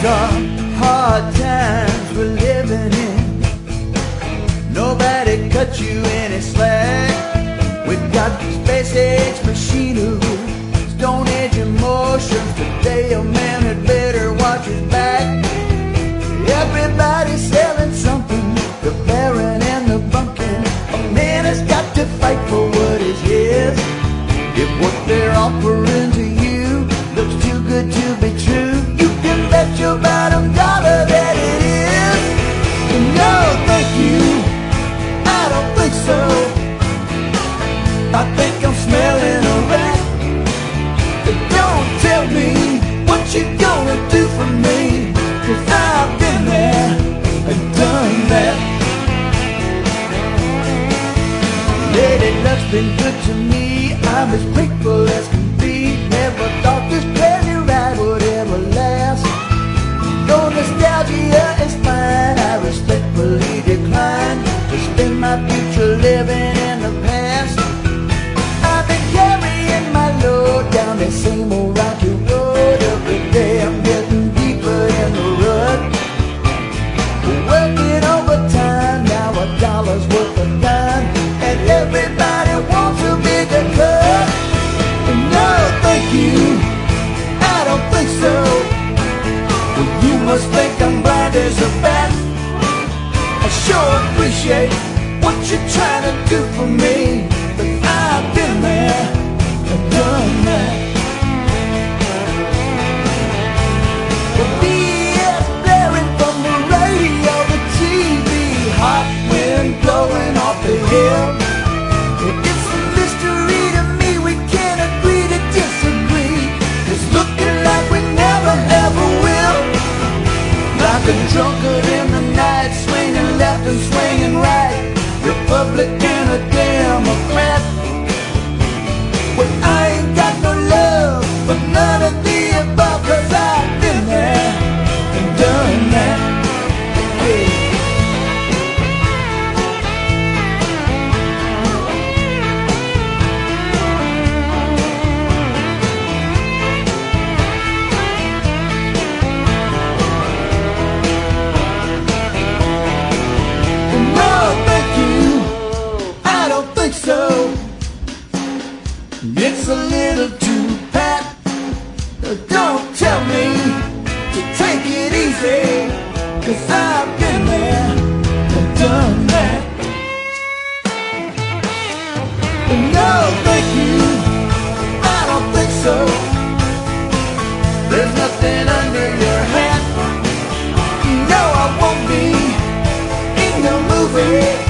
are hard times we're living in. Nobody cut you any slack. We've got space-age machinery, Stone Age emotions. Today a man had better watch his back. Everybody's selling something, the Baron and the Bumpkin. A man has got to fight for what is his. If what they're offering to you looks too good to be true, you can bet your bottom dollar that it is. No, thank you, I don't think so. I think I'm smelling a rat. Don't tell me what you're gonna do for me, 'cause I've been there and done that. Lady luck's been good to me, I'm as grateful as can be. Never thought this crazy ride would ever last. Though nostalgia is fine, I respectfully decline to spend my future living in the past. I've been carrying my load down that same old rocky road. Every day I'm getting deeper in the rut. Working overtime, now a dollar's worth a dime, and everybody wants a bigger cut. No, thank you, I don't think so. Well, you must think I'm blind as a bat. I sure appreciate what you're trying to do for me, but I've been there and done that. The BS blaring from the radio, the TV, hot wind blowing off the hill. It's a mystery to me, we can't agree to disagree. It's looking like we never ever will. Like a drunkard in the night, swinging left and swinging right, Republican or Democrat. Well, I ain't got no love for none of the above, 'cause I've been there and done that. Hey. No, thank you, I don't think so. It's a little too pat. Don't tell me to take it easy, 'cause I've been there and done that. No, thank you, I don't think so. There's nothing under your hat. No, I won't be in the movie.